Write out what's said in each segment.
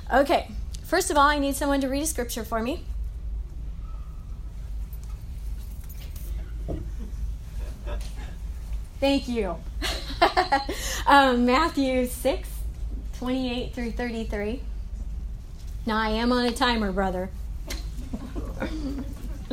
Okay, first of all, I need someone to read a scripture for me. Thank you. Matthew 6:28 through 33. Now, I am on a timer, brother. And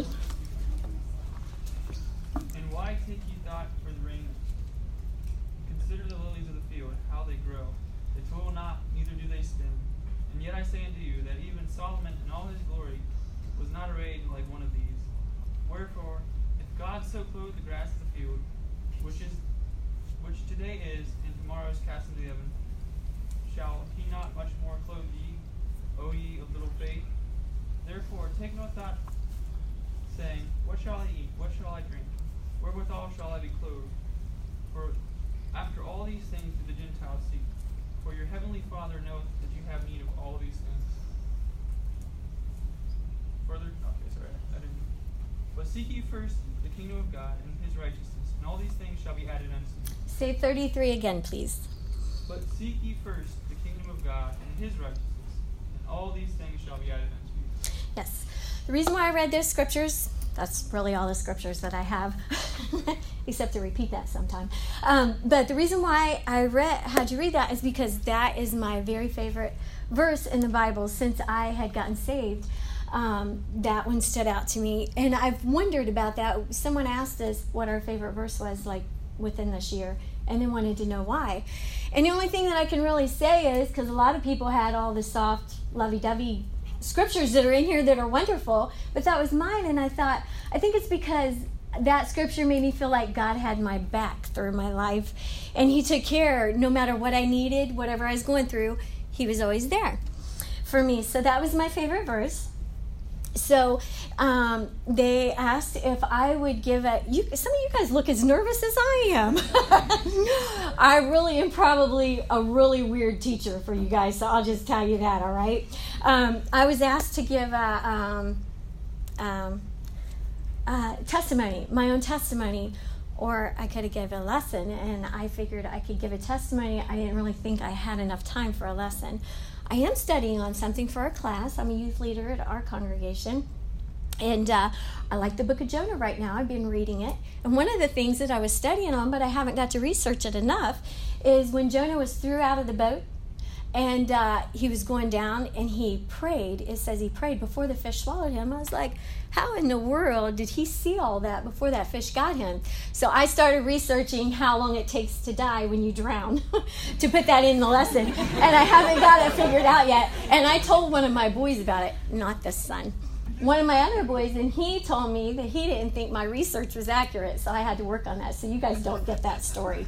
why take ye thought for the raiment? Consider the lilies of the field, how they grow. They toil not, neither do they spin. And yet I say unto you that even Solomon in all his glory was not arrayed like one of these. Wherefore, if God so clothed the grass of the field, which today is, and tomorrow is cast into the oven, shall he not much more clothe ye, O ye of little faith? Therefore take no thought, saying, What shall I eat? What shall I drink? Wherewithal shall I be clothed? For after all these things do the Gentiles seek. For your heavenly Father knoweth that you have need of all these things. Further, I didn't. But seek ye first the kingdom of God and his righteousness, and all these things shall be added unto you. Say 33 again, please. But seek ye first the kingdom of God and his righteousness, and all these things shall be added unto you. Yes. The reason why I read those scriptures, that's really all the scriptures that I have, except to repeat that sometime. But the reason why I had you read that is because that is my very favorite verse in the Bible since I had gotten saved. That one stood out to me. And I've wondered about that. Someone asked us what our favorite verse was like within this year, and then wanted to know why. And the only thing that I can really say is, because a lot of people had all the soft, lovey-dovey scriptures that are in here that are wonderful, but that was mine, and I thought, I think it's because that scripture made me feel like God had my back through my life, and he took care. No matter what I needed, whatever I was going through, he was always there for me. So that was my favorite verse. So they asked if I would give some of you guys look as nervous as I am. I really am probably a really weird teacher for you guys, so I'll just tell you that, all right? I was asked to give a testimony, my own testimony, or I could have given a lesson, and I figured I could give a testimony. I didn't really think I had enough time for a lesson. I am studying on something for a class. I'm a youth leader at our congregation. And I like the book of Jonah right now. I've been reading it. And one of the things that I was studying on, but I haven't got to research it enough, is when Jonah was threw out of the boat and he was going down and he prayed. It says he prayed before the fish swallowed him. I was like, how in the world did he see all that before that fish got him? So I started researching how long it takes to die when you drown to put that in the lesson. And I haven't got it figured out yet. And I told one of my boys about it, not the son. One of my other boys, and he told me that he didn't think my research was accurate, so I had to work on that. So you guys don't get that story.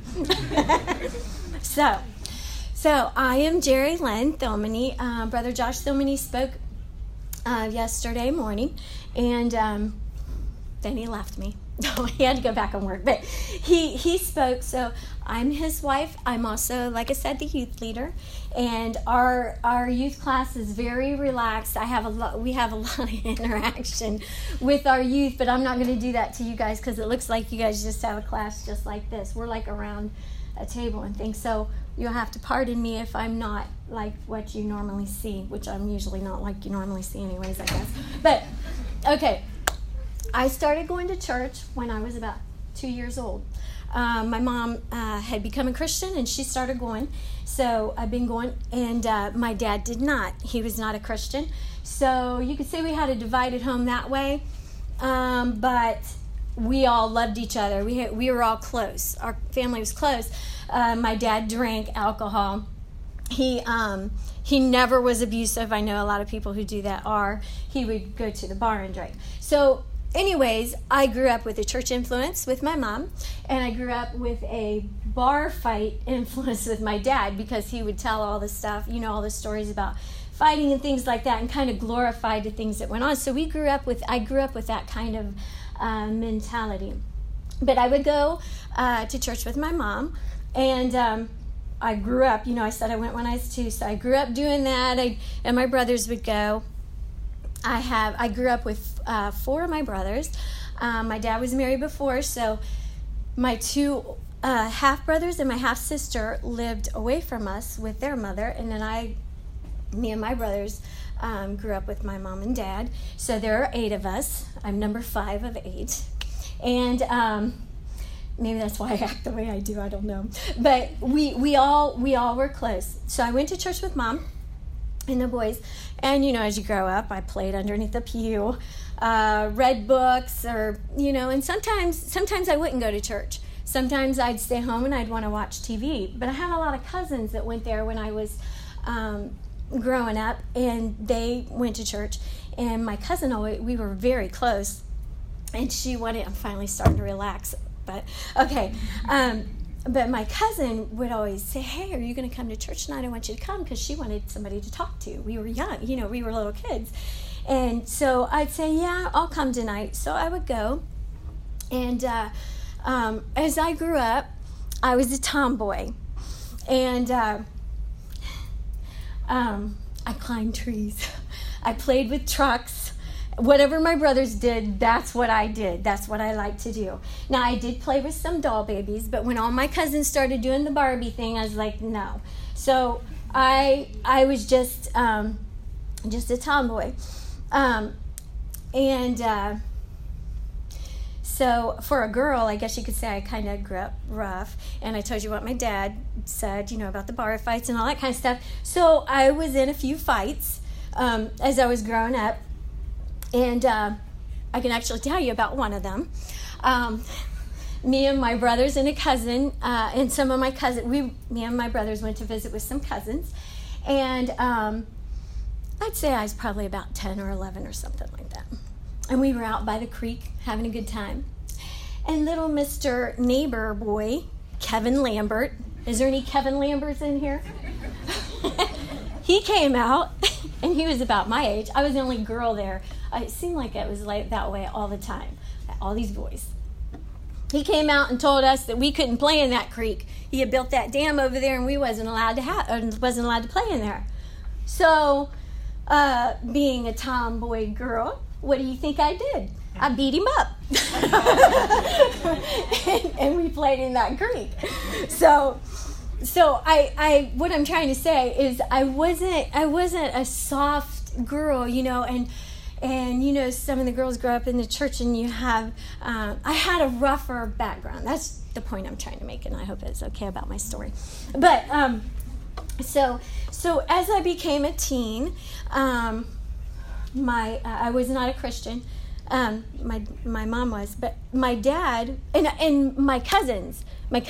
So I am Jerry Lynn Thilmany. Brother Josh Thilmany spoke yesterday morning, and then he left me. He had to go back and work, but he spoke. So I'm his wife. I'm also, like I said, the youth leader, and our youth class is very relaxed. We have a lot of interaction with our youth, but I'm not going to do that to you guys because it looks like you guys just have a class just like this. We're like around a table and things, so you'll have to pardon me if I'm not like what you normally see, which I'm usually not like you normally see anyways, I guess. But, okay, I started going to church when I was about 2 years old. My mom had become a Christian, and she started going, so I've been going, and my dad did not. He was not a Christian, so you could say we had a divided home that way, but we all loved each other. We were all close. Our family was close. My dad drank alcohol. He never was abusive. I know a lot of people who do that are. He would go to the bar and drink. So anyways, I grew up with a church influence with my mom, and I grew up with a bar fight influence with my dad because he would tell all the stuff, all the stories about fighting and things like that, and kind of glorified the things that went on. So I grew up with that kind of mentality. But I would go to church with my mom, and I grew up, I said I went when I was 2, so I grew up doing that, and my brothers would go. I grew up with 4 of my brothers. My dad was married before, so my 2 half-brothers and my half-sister lived away from us with their mother, and then I me and my brothers grew up with my mom and dad. So there are 8 of us. I'm number 5 of 8. And maybe that's why I act the way I do. I don't know. But we all were close. So I went to church with Mom and the boys. And, as you grow up, I played underneath the pew, read books, or, and sometimes I wouldn't go to church. Sometimes I'd stay home and I'd want to watch TV. But I had a lot of cousins that went there when I was growing up, and they went to church. And my cousin, we were very close, and she wanted, I'm finally starting to relax, but okay. But my cousin would always say, hey, are you going to come to church tonight? I want you to come, because she wanted somebody to talk to. We were young, we were little kids. And so I'd say, yeah, I'll come tonight. So I would go. And as I grew up, I was a tomboy. And I climbed trees. I played with trucks. Whatever my brothers did, that's what I did. That's what I like to do. Now, I did play with some doll babies, but when all my cousins started doing the Barbie thing, I was like, no. So I was just a tomboy. So for a girl, I guess you could say I kind of grew up rough. And I told you what my dad said, about the bar fights and all that kind of stuff. So I was in a few fights as I was growing up. And I can actually tell you about one of them. Me and my brothers and a cousin, and some of my cousins, me and my brothers went to visit with some cousins. And I'd say I was probably about 10 or 11 or something like that. And we were out by the creek having a good time. And little Mr. Neighbor boy, Kevin Lambert, is there any Kevin Lamberts in here? He came out, and he was about my age. I was the only girl there. It seemed like it was like that way all the time, all these boys. He came out and told us that we couldn't play in that creek. He had built that dam over there, and we wasn't allowed to play in there. So, being a tomboy girl, what do you think I did? I beat him up. and we played in that creek. So I what I'm trying to say is I wasn't a soft girl, and some of the girls grow up in the church, and you have I had a rougher background. That's the point I'm trying to make, and I hope it's okay about my story. But so as I became a teen, I was not a Christian. My mom was, but my dad and my cousins,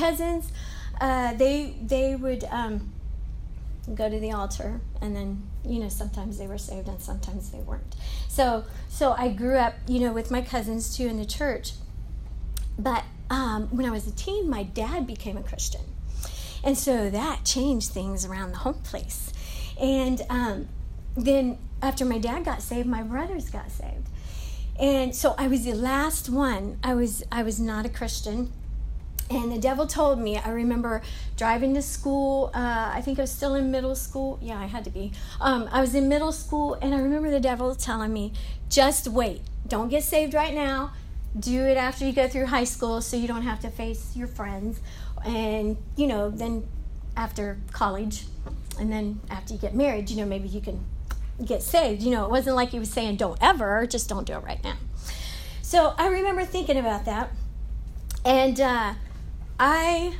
they would go to the altar, and then sometimes they were saved and sometimes they weren't. So I grew up with my cousins too in the church. But when I was a teen, my dad became a Christian, and so that changed things around the home place. And then after my dad got saved, my brothers got saved. And so I was the last one. I was not a Christian. And the devil told me, I remember driving to school. I think I was still in middle school. Yeah, I had to be. I was in middle school, and I remember the devil telling me, just wait. Don't get saved right now. Do it after you go through high school so you don't have to face your friends. And, then after college, and then after you get married, maybe you can get saved. It wasn't like he was saying don't ever, just don't do it right now. So I remember thinking about that, and I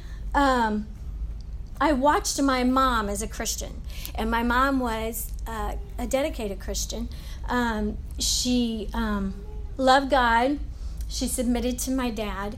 watched my mom as a Christian, and my mom was a dedicated Christian. She loved God. She submitted to my dad,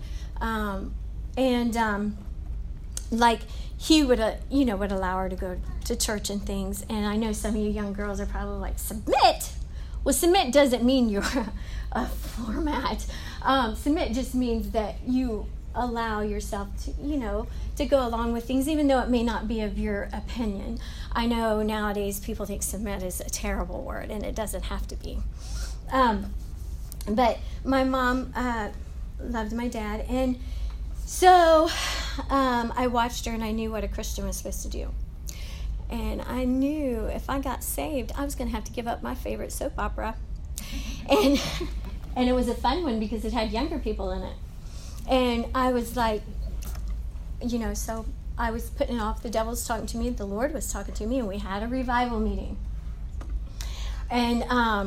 and he would allow her to go to church and things. And I know some of you young girls are probably like, submit? Well, submit doesn't mean you're a format. Submit just means that you allow yourself to go along with things, even though it may not be of your opinion. I know nowadays people think submit is a terrible word, and it doesn't have to be. But my mom loved my dad, and so I watched her, and I knew what a Christian was supposed to do. And I knew if I got saved, I was going to have to give up my favorite soap opera. And it was a fun one because it had younger people in it. And I was like, so I was putting it off. The devil was talking to me. The Lord was talking to me. And we had a revival meeting. And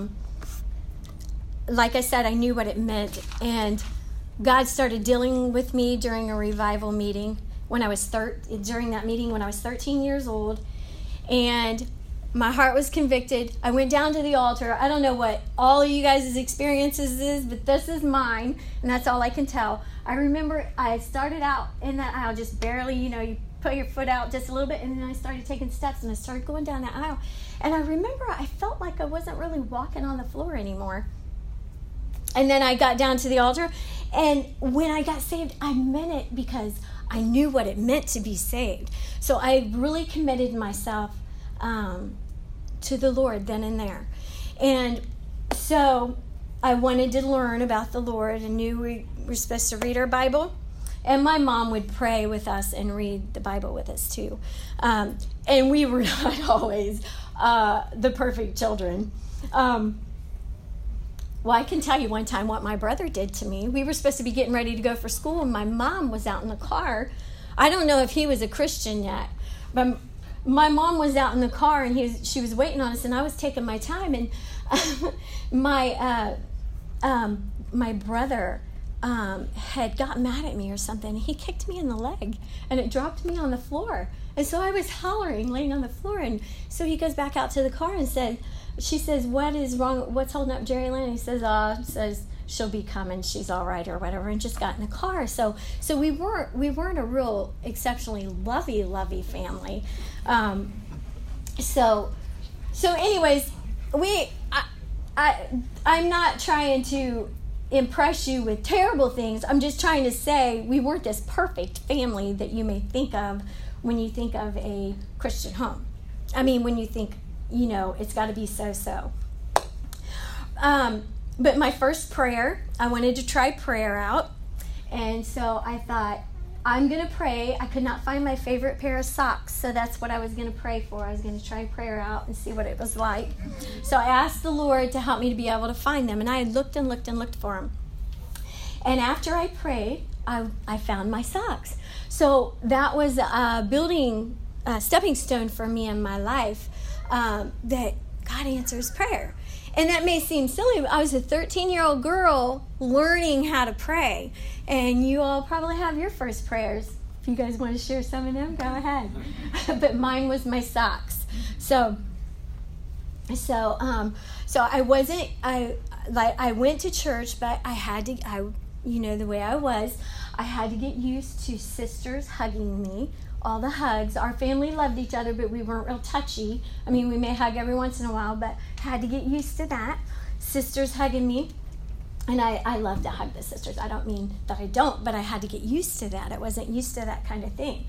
like I said, I knew what it meant. And God started dealing with me during a revival meeting during that meeting when I was 13 years old. And my heart was convicted. I went down to the altar. I don't know what all of you guys' experiences is, but this is mine, and that's all I can tell. I remember I started out in that aisle just barely, you put your foot out just a little bit, and then I started taking steps, and I started going down that aisle. And I remember I felt like I wasn't really walking on the floor anymore. And then I got down to the altar, and when I got saved, I meant it because I knew what it meant to be saved. So I really committed myself to the Lord then and there. And so I wanted to learn about the Lord and knew we were supposed to read our Bible. And my mom would pray with us and read the Bible with us too. And we were not always the perfect children. Well, I can tell you one time what my brother did to me. We were supposed to be getting ready to go for school, and my mom was out in the car. I don't know if he was a Christian yet, but my mom was out in the car, and she was waiting on us, and I was taking my time. And my brother had got mad at me or something. He kicked me in the leg, and it dropped me on the floor. And so I was hollering, laying on the floor. And so he goes back out to the car and she says, "What is wrong? What's holding up Jerry Lynn?" And he says, "She'll be coming. She's all right," or whatever, and just got in the car. So we weren't a real exceptionally lovey family. So anyways, I'm not trying to impress you with terrible things. I'm just trying to say we weren't this perfect family that you may think of when you think of a Christian home. I mean, when you think, it's got to be so. But my first prayer, I wanted to try prayer out. And so I thought, I'm going to pray. I could not find my favorite pair of socks, so that's what I was going to pray for. I was going to try prayer out and see what it was like. So I asked the Lord to help me to be able to find them, and I looked and looked and looked for them. And after I prayed, I found my socks. So that was a stepping stone for me in my life, that God answers prayer. And that may seem silly, but I was a 13-year-old girl learning how to pray. And you all probably have your first prayers. If you guys want to share some of them, go ahead. But mine was my socks. So I wasn't, I went to church, but I had to, the way I was, I had to get used to sisters hugging me. All the hugs. Our family loved each other, but we weren't real touchy. I mean, we may hug every once in a while, but had to get used to that. Sisters hugging me. And I love to hug the sisters. I don't mean that I don't, but I had to get used to that. I wasn't used to that kind of thing.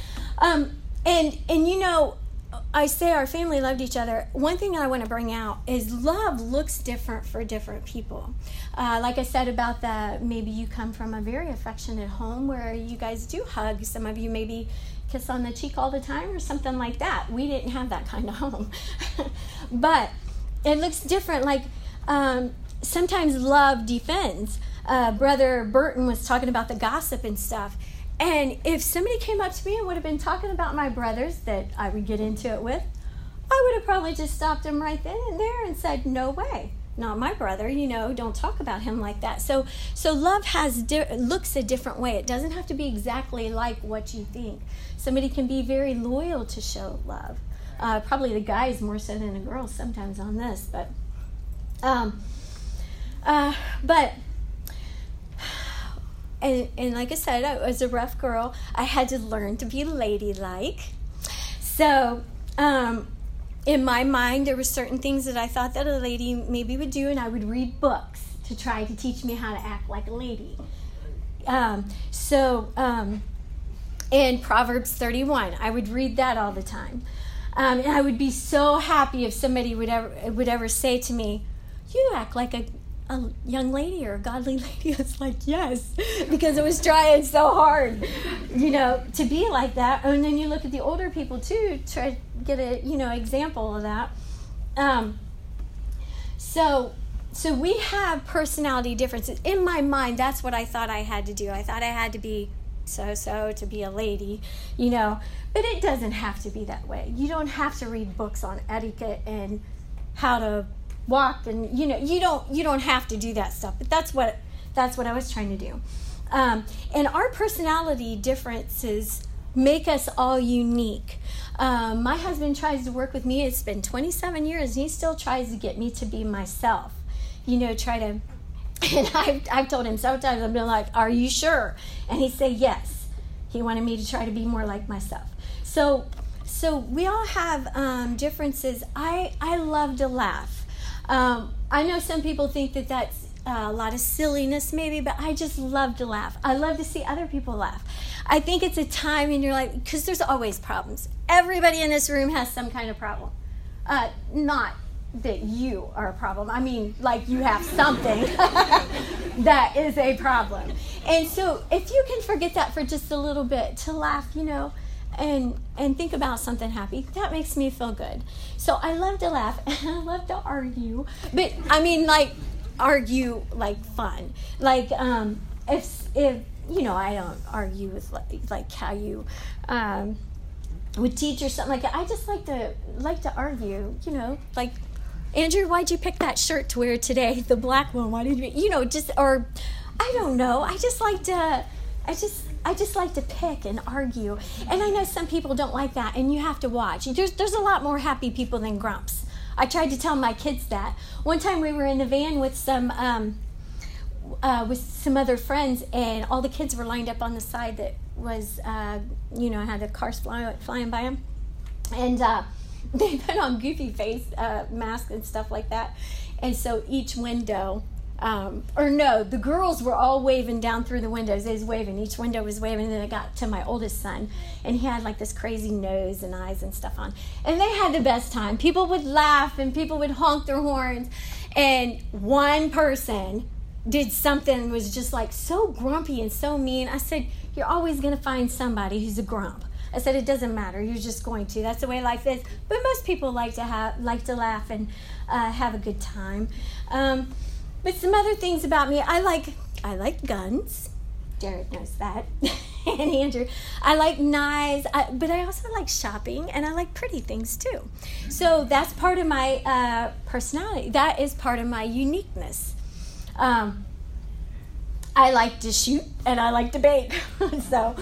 I say our family loved each other. One thing I want to bring out is love looks different for different people. Like I said about maybe you come from a very affectionate home where you guys do hug. Some of you maybe kiss on the cheek all the time or something like that. We didn't have that kind of home. But it looks different. Like sometimes love defends. Brother Burton was talking about the gossip and stuff. And if somebody came up to me and would have been talking about my brothers that I would get into it with, I would have probably just stopped him right then and there and said, "No way, not my brother, don't talk about him like that." So love looks a different way. It doesn't have to be exactly like what you think. Somebody can be very loyal to show love. Probably the guys more so than the girls sometimes on this, but And like I said, I was a rough girl. I had to learn to be ladylike. So in my mind, there were certain things that I thought that a lady maybe would do, and I would read books to try to teach me how to act like a lady. In Proverbs 31, I would read that all the time. And I would be so happy if somebody would ever say to me, "You act like a young lady or a godly lady." I was like, yes, because I was trying so hard, to be like that. And then you look at the older people too, try to get a, example of that. So we have personality differences. In my mind, that's what I thought I had to do. I thought I had to be so to be a lady, but it doesn't have to be that way. You don't have to read books on etiquette and how to walk, and you don't have to do that stuff. But that's what I was trying to do. And our personality differences make us all unique. My husband tries to work with me. It's been 27 years, and he still tries to get me to be myself. And I've told him several times, I've been like, are you sure? And he'd say yes. He wanted me to try to be more like myself. So we all have differences. I love to laugh. I know some people think that that's a lot of silliness maybe, but I just love to laugh. I love to see other people laugh. I think it's a time in your life, because there's always problems. Everybody in this room has some kind of problem. Not that you are a problem. I mean, like you have something that is a problem. And so if you can forget that for just a little bit, to laugh, and think about something happy, that makes me feel good. So I love to laugh, and I love to argue. But I mean, like, argue like fun. Like, if I don't argue with like how you would teach or something like that. I just like to argue, like, Andrew, why'd you pick that shirt to wear today? The black one. Why did you, or I don't know. I just like to pick and argue. And I know some people don't like that, and you have to watch. There's a lot more happy people than grumps. I tried to tell my kids that. One time we were in the van with some other friends, and all the kids were lined up on the side that was, had the cars flying by them. And they put on goofy face masks and stuff like that. And so each window, the girls were all waving down through the windows. They was waving. Each window was waving. And then it got to my oldest son, and he had like this crazy nose and eyes and stuff on. And they had the best time. People would laugh, and people would honk their horns. And one person did something, was just like so grumpy and so mean. I said, you're always going to find somebody who's a grump. I said, it doesn't matter. You're just going to. That's the way life is. But most people like to laugh and have a good time. But some other things about me, I like guns. Jared knows that. And Andrew. I like knives, but I also like shopping, and I like pretty things too. So that's part of my personality. That is part of my uniqueness. I like to shoot, and I like to bake. So,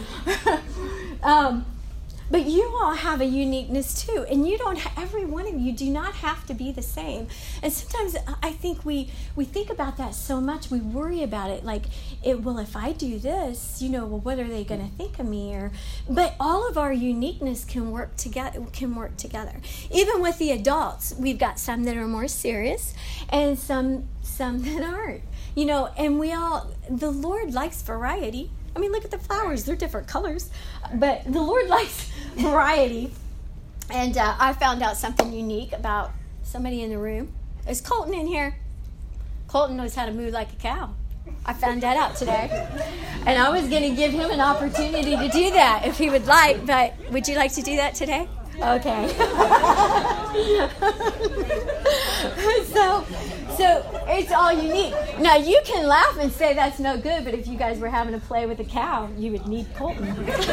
but you all have a uniqueness too, and every one of you do not have to be the same. And sometimes I think we think about that so much, we worry about it, like, if I do this, what are they going to think of me? But all of our uniqueness can work together. Even with the adults, we've got some that are more serious, and some that aren't. And the Lord likes variety. I mean, look at the flowers. They're different colors. But the Lord likes variety. And I found out something unique about somebody in the room. Is Colton in here? Colton knows how to moo like a cow. I found that out today. And I was going to give him an opportunity to do that if he would like. But would you like to do that today? Okay. So it's all unique. Now, you can laugh and say that's no good, but if you guys were having to play with a cow, you would need Colton.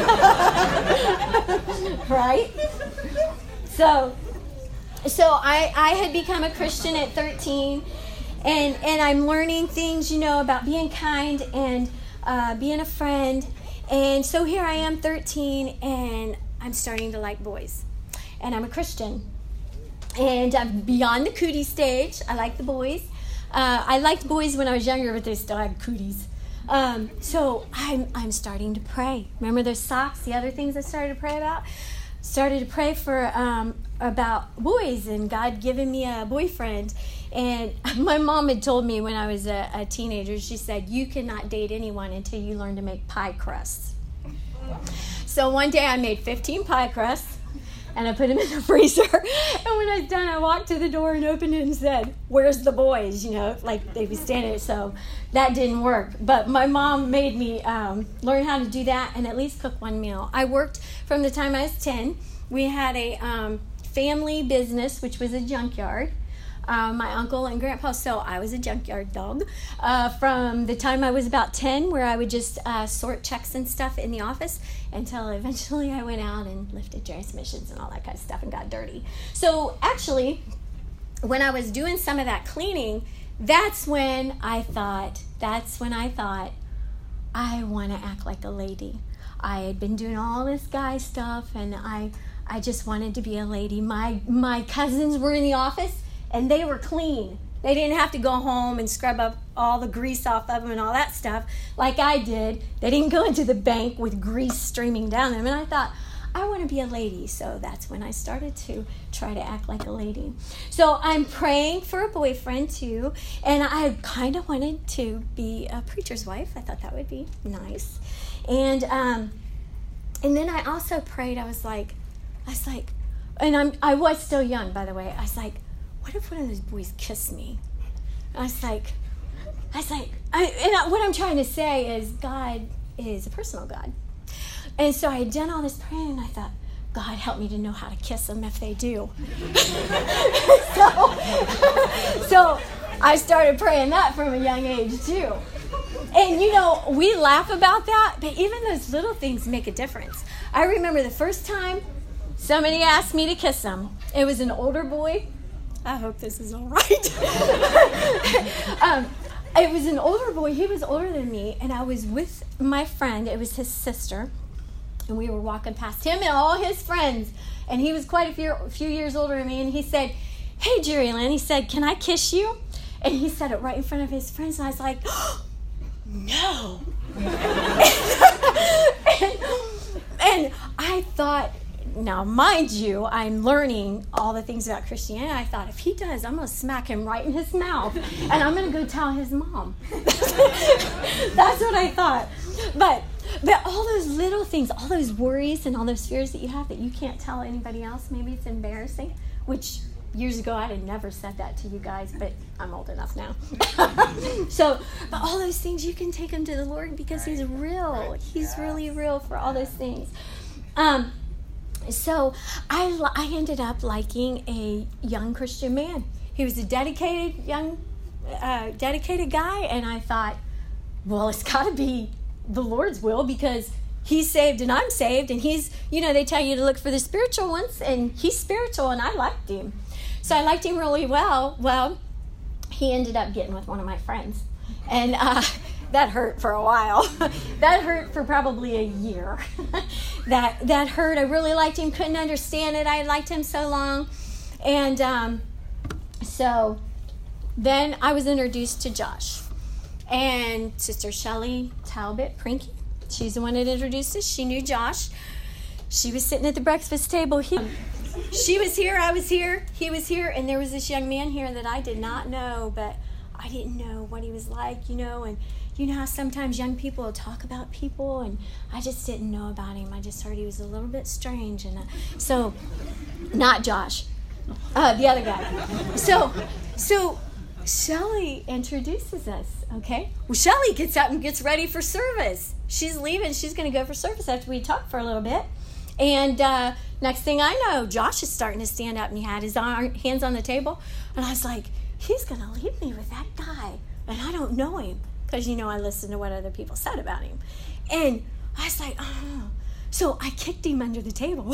Right? So I had become a Christian at 13, and I'm learning things, about being kind and being a friend. And so here I am, 13, and I'm starting to like boys. And I'm a Christian. And I'm beyond the cootie stage. I like the boys. I liked boys when I was younger, but they still had cooties. So I'm starting to pray. Remember those socks, the other things I started to pray about? Started to pray for about boys and God giving me a boyfriend. And my mom had told me when I was a teenager, she said, you cannot date anyone until you learn to make pie crusts. So one day I made 15 pie crusts. And I put them in the freezer. And when I was done, I walked to the door and opened it and said, where's the boys? Like they'd be standing there. So that didn't work. But my mom made me learn how to do that and at least cook one meal. I worked from the time I was 10. We had a family business, which was a junkyard. My uncle and grandpa, so I was a junkyard dog. From the time I was about 10, where I would just sort checks and stuff in the office, until eventually I went out and lifted transmissions and all that kind of stuff and got dirty. So actually, when I was doing some of that cleaning, that's when I thought, I want to act like a lady. I had been doing all this guy stuff, and I just wanted to be a lady. My cousins were in the office, and they were clean. They didn't have to go home and scrub up all the grease off of them and all that stuff like I did. They didn't go into the bank with grease streaming down them. And I thought, I want to be a lady. So that's when I started to try to act like a lady. So I'm praying for a boyfriend too. And I kind of wanted to be a preacher's wife. I thought that would be nice. And then I also prayed. I was like, and I was still young, by the way. I was like, what if one of those boys kissed me? I was like, what I'm trying to say is God is a personal God. And so I had done all this praying, and I thought, God, help me to know how to kiss them if they do. so I started praying that from a young age, too. And, we laugh about that, but even those little things make a difference. I remember the first time somebody asked me to kiss them. It was an older boy. I hope this is all right. It was an older boy. He was older than me, and I was with my friend. It was his sister, and we were walking past him and all his friends, and he was quite a few years older than me, and he said, hey, Jerry Lynn, he said, can I kiss you? And he said it right in front of his friends, and I was like, oh, no. and I thought, now, mind you, I'm learning all the things about Christianity. I thought, if he does, I'm going to smack him right in his mouth, and I'm going to go tell his mom. That's what I thought. But all those little things, all those worries and all those fears that you have that you can't tell anybody else, maybe it's embarrassing, which years ago I'd have never said that to you guys, but I'm old enough now. But all those things, you can take them to the Lord because He's real. He's really real for all those things. So I ended up liking a young Christian man. He was a dedicated guy, and I thought, well, it's got to be the Lord's will because he's saved and I'm saved, and he's, they tell you to look for the spiritual ones, and he's spiritual, and I liked him. So I liked him really well. Well, he ended up getting with one of my friends, and that hurt for a while. That hurt for probably a year. That hurt. I really liked him, couldn't understand it. I liked him so long. And so then I was introduced to Josh. And Sister Shelley Talbot Prinky, she's the one that introduced us. She knew Josh. She was sitting at the breakfast table. She was here, I was here, he was here, and there was this young man here that I did not know, but I didn't know what he was like, and you know how sometimes young people will talk about people, and I just didn't know about him. I just heard he was a little bit strange, and so not Josh, the other guy. So Shelley introduces us, okay? Well, Shelley gets up and gets ready for service. She's leaving. She's going to go for service after we talk for a little bit. And next thing I know, Josh is starting to stand up, and he had his hands on the table. And I was like, he's going to leave me with that guy. And I don't know him because, I listened to what other people said about him. And I was like, oh. So I kicked him under the table.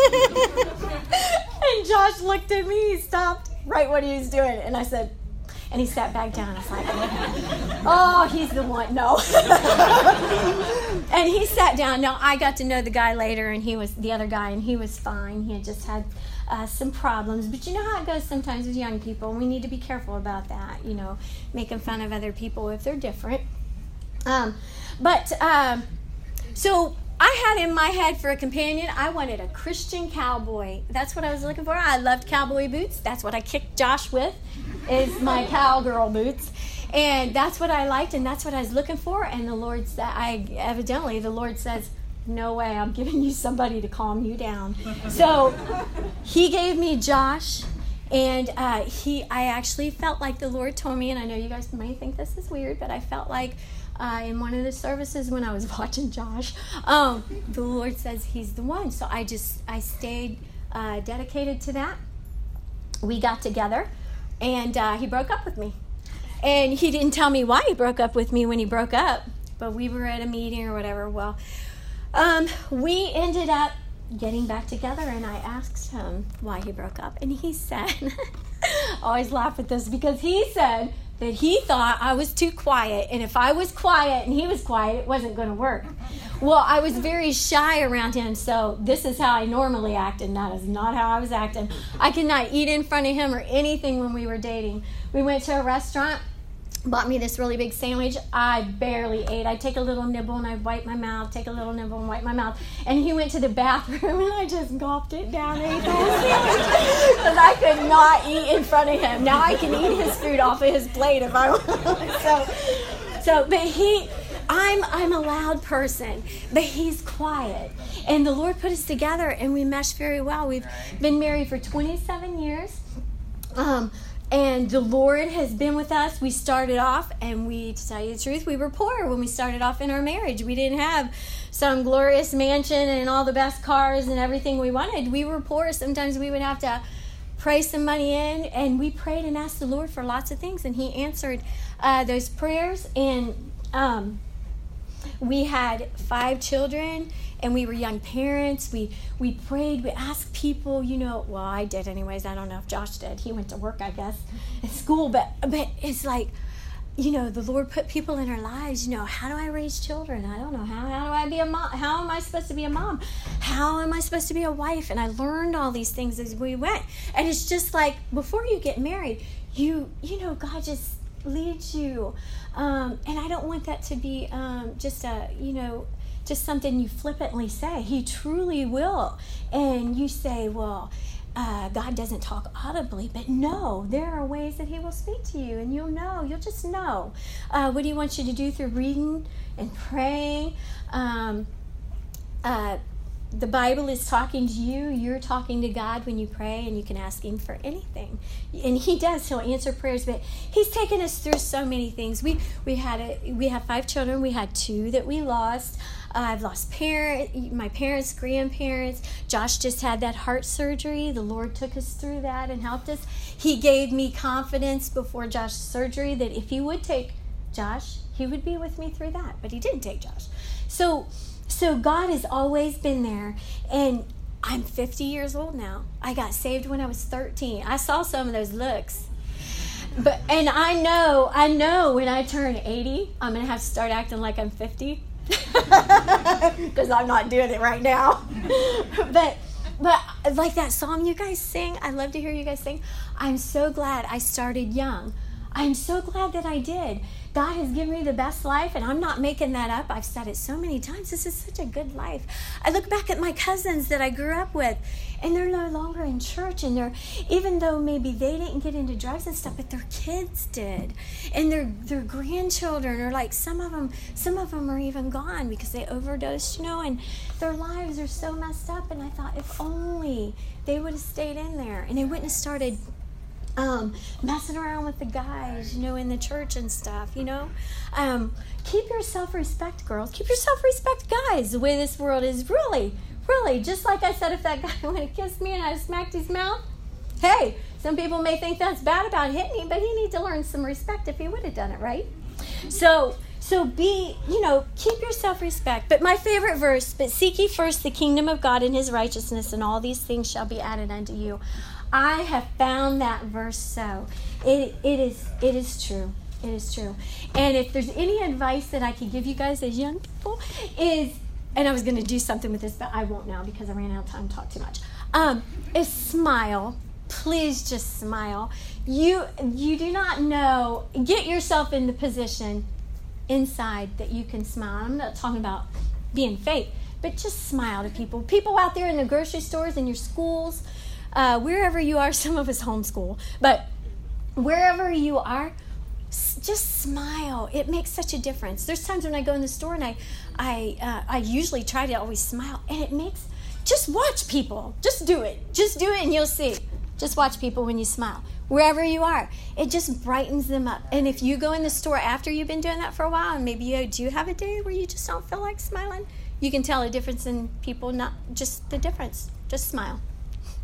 And Josh looked at me. He stopped right what he was doing. And I said, and he sat back down. I was like, oh, he's the one. No. And he sat down. Now, I got to know the guy later, and he was the other guy, and he was fine. He had just had some problems. But you know how it goes sometimes with young people. We need to be careful about that, making fun of other people if they're different. So I had in my head for a companion, I wanted a Christian cowboy. That's what I was looking for. I loved cowboy boots. That's what I kicked Josh with, is my cowgirl boots. And that's what I liked, and that's what I was looking for. And the Lord says, no way, I'm giving you somebody to calm you down. So He gave me Josh, and I actually felt like the Lord told me, and I know you guys may think this is weird, but I felt like in one of the services when I was watching Josh, the Lord says He's the one. So I stayed dedicated to that. We got together, and He broke up with me. And He didn't tell me why He broke up with me when He broke up, but we were at a meeting or whatever. Well, we ended up getting back together, and I asked him why he broke up, and he said, always laugh at this because he said that he thought I was too quiet, and if I was quiet and he was quiet, it wasn't going to work. Well, I was very shy around him, so this is how I normally act, and that is not how I was acting. I could not eat in front of him or anything when we were dating. We went to a restaurant, bought me this really big sandwich. I barely ate. I'd take a little nibble and I'd wipe my mouth, take a little nibble and wipe my mouth. And he went to the bathroom and I just gulped it down and ate the whole sandwich because I could not eat in front of him. Now I can eat his food off of his plate if I want. But I'm a loud person, but he's quiet. And the Lord put us together and we meshed very well. We've been married for 27 years. And the Lord has been with us. We started off, and to tell you the truth, we were poor when we started off in our marriage. We didn't have some glorious mansion and all the best cars and everything we wanted. We were poor. Sometimes we would have to pray some money in, and we prayed and asked the Lord for lots of things, and he answered those prayers. And we had 5 children, and we were young parents. We prayed. We asked people, well, I did anyways. I don't know if Josh did. He went to work, I guess, at school. But it's like, the Lord put people in our lives. How do I raise children? I don't know. How do I be a mom? How am I supposed to be a mom? How am I supposed to be a wife? And I learned all these things as we went. And it's just like, before you get married, God just leads you. And I don't want that to be just something you flippantly say. He truly will. And you say, well, God doesn't talk audibly, but no, there are ways that he will speak to you, and you'll just know what he wants you to do through reading and praying. The Bible is talking to you. You're talking to God when you pray, and you can ask him for anything. And he does. He'll answer prayers, but he's taken us through so many things. We have 5 children. We had 2 that we lost. I've lost my parents, grandparents. Josh just had that heart surgery. The Lord took us through that and helped us. He gave me confidence before Josh's surgery that if he would take Josh, he would be with me through that. But he didn't take Josh. So God has always been there. And I'm 50 years old now. I got saved when I was 13. I saw some of those looks. And I know when I turn 80, I'm going to have to start acting like I'm 50. Because I'm not doing it right now. But like that song you guys sing, I love to hear you guys sing. I'm so glad I started young. I'm so glad that I did. God has given me the best life, and I'm not making that up. I've said it so many times. This is such a good life. I look back at my cousins that I grew up with, and they're no longer in church, and even though maybe they didn't get into drugs and stuff, but their kids did, and their grandchildren are like, some of them are even gone because they overdosed, and their lives are so messed up. And I thought, if only they would have stayed in there, and they wouldn't have started messing around with the guys, in the church and stuff, Keep your self-respect, girls. Keep your self-respect, guys. The way this world is, really, just like I said, if that guy would have kissed me and I smacked his mouth, hey, some people may think that's bad about hitting him, but he needs to learn some respect if he would have done it, right? So be, keep your self-respect. But my favorite verse, but seek ye first the kingdom of God and his righteousness, and all these things shall be added unto you. I have found that verse so. It is true. It is true. And if there's any advice that I could give you guys as young people is, and I was going to do something with this, but I won't now because I ran out of time to talk too much, is smile. Please just smile. You do not know. Get yourself in the position inside that you can smile. I'm not talking about being fake, but just smile to people. People out there in the grocery stores, in your schools, wherever you are. Some of us homeschool, but wherever you are, just smile. It makes such a difference. There's times when I go in the store and I usually try to always smile, and it makes, just watch people. Just do it and you'll see. Just watch people when you smile. Wherever you are, it just brightens them up. And if you go in the store after you've been doing that for a while, and maybe you do have a day where you just don't feel like smiling, you can tell a difference in people, not just the difference. Just smile.